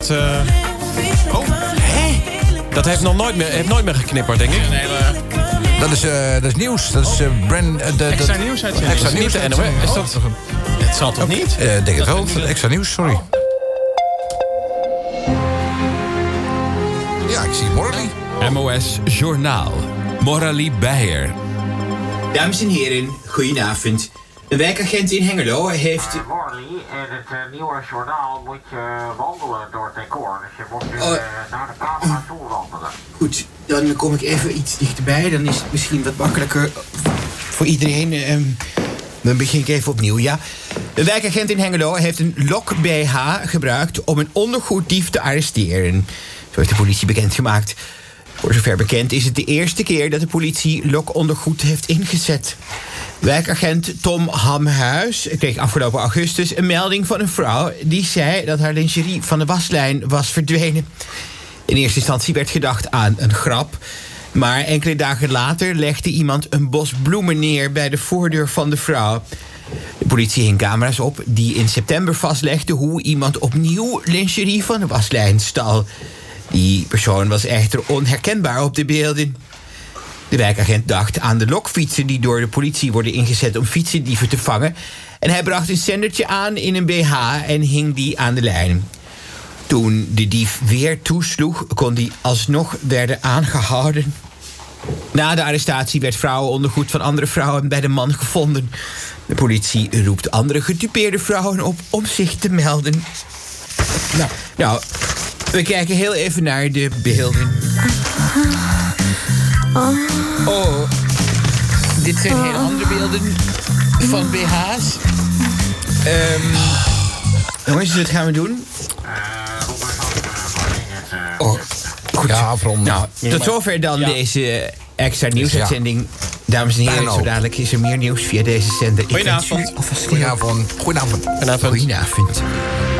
dat... Dat heeft nooit meer geknipperd, denk ik. Dat is nieuws. Dat is Extra nieuws uit je. Extra nieuws, de NOS. Is dat... Het zal toch niet? Denk het wel. Extra nieuws, sorry. Ja, ik zie Morali. MOS Journaal. Morali Beijer. Dames en heren, goedenavond. Een wijkagent in Hengelo heeft... Morley, in het nieuwe journaal moet je wandelen door het decor. Dus je moet nu naar de camera toe wandelen. Goed, dan kom ik even iets dichterbij. Dan is het misschien wat makkelijker voor iedereen. Dan begin ik even opnieuw, ja. Een wijkagent in Hengelo heeft een lok-BH gebruikt om een ondergoeddief te arresteren. Zo heeft de politie bekendgemaakt. Voor zover bekend is het de eerste keer dat de politie lokondergoed heeft ingezet. Wijkagent Tom Hamhuis kreeg afgelopen augustus een melding van een vrouw die zei dat haar lingerie van de waslijn was verdwenen. In eerste instantie werd gedacht aan een grap, maar enkele dagen later legde iemand een bos bloemen neer bij de voordeur van de vrouw. De politie hing camera's op die in september vastlegden hoe iemand opnieuw lingerie van de waslijn stal. Die persoon was echter onherkenbaar op de beelden. De wijkagent dacht aan de lokfietsen die door de politie worden ingezet om fietsendieven te vangen. En hij bracht een zendertje aan in een BH en hing die aan de lijn. Toen de dief weer toesloeg, kon die alsnog werden aangehouden. Na de arrestatie werd vrouwenondergoed van andere vrouwen bij de man gevonden. De politie roept andere gedupeerde vrouwen op om zich te melden. Nou, we kijken heel even naar de beelden. Oh, dit zijn hele andere beelden van BH's. Jongens, wat gaan we doen? Goed. Ja, afronden. Nou, tot zover dan deze extra nieuwsuitzending. Dames en heren, zo dadelijk is er meer nieuws via deze zender. Goedenavond. Goedenavond. Goedenavond.